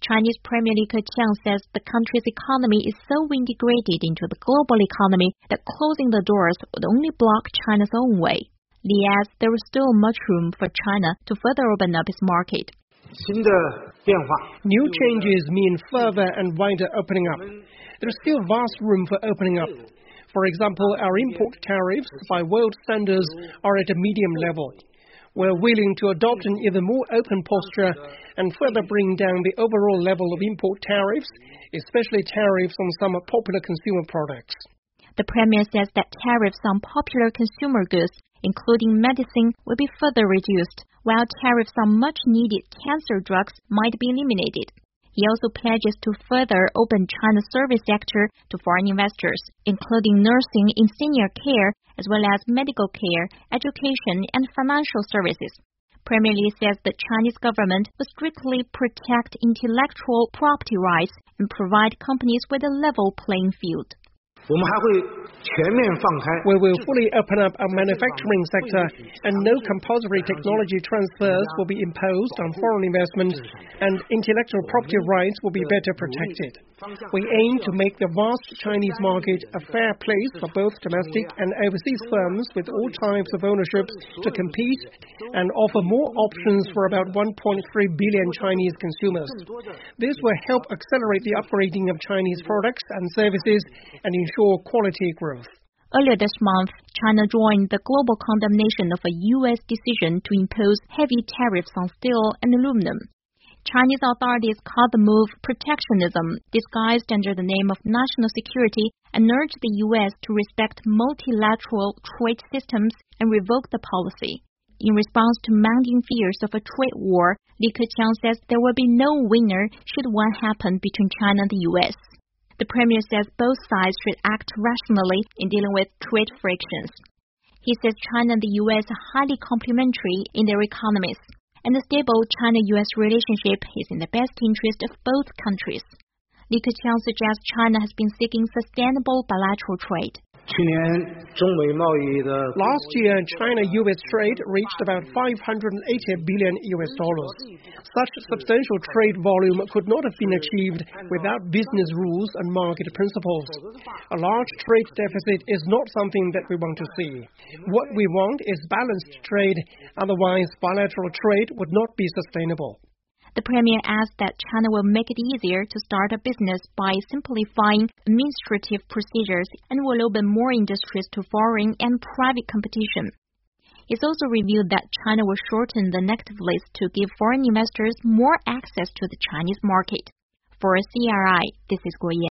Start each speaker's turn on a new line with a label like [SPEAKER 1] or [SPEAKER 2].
[SPEAKER 1] Chinese Premier Li Keqiang says the country's economy is so integrated into the global economy that closing the doors would only block China's own way. Li adds there is still much room for China to further open up its market.
[SPEAKER 2] New changes mean further and wider opening up. There is still vast room for opening up. For example, our import tariffs by world standards are at a medium level. We're willing to adopt an even more open posture and further bring down the overall level of import tariffs, especially tariffs on some popular consumer products.
[SPEAKER 1] The Premier says that tariffs on popular consumer goods, including medicine, will be further reduced, while tariffs on much-needed cancer drugs might be eliminated. He also pledges to further open China's service sector to foreign investors, including nursing in senior care, as well as medical care, education, and financial services. Premier Li says the Chinese government will strictly protect intellectual property rights and provide companies with a level playing field.
[SPEAKER 2] We will fully open up our manufacturing sector, and no compulsory technology transfers will be imposed on foreign investment, and intellectual property rights will be better protected. We aim to make the vast Chinese market a fair place for both domestic and overseas firms with all types of ownership to compete and offer more options for about 1.3 billion Chinese consumers. This will help accelerate the upgrading of Chinese products and services and ensure quality growth.
[SPEAKER 1] Earlier this month, China joined the global condemnation of a U.S. decision to impose heavy tariffs on steel and aluminum. Chinese authorities called the move protectionism, disguised under the name of national security, and urged the U.S. to respect multilateral trade systems and revoke the policy. In response to mounting fears of a trade war, Li Keqiang says there will be no winner should one happen between China and the U.S. The Premier says both sides should act rationally in dealing with trade frictions. He says China and the U.S. are highly complementary in their economies, and the stable China-U.S. relationship is in the best interest of both countries. Li Keqiang suggests China has been seeking sustainable bilateral trade.
[SPEAKER 2] Last year, China-U.S. trade reached about $580 billion. Such substantial trade volume could not have been achieved without business rules and market principles. A large trade deficit is not something that we want to see. What we want is balanced trade, otherwise bilateral trade would not be sustainable.
[SPEAKER 1] The Premier adds that China will make it easier to start a business by simplifying administrative procedures and will open more industries to foreign and private competition. It's also revealed that China will shorten the negative list to give foreign investors more access to the Chinese market. For CRI, this is Guo Yan.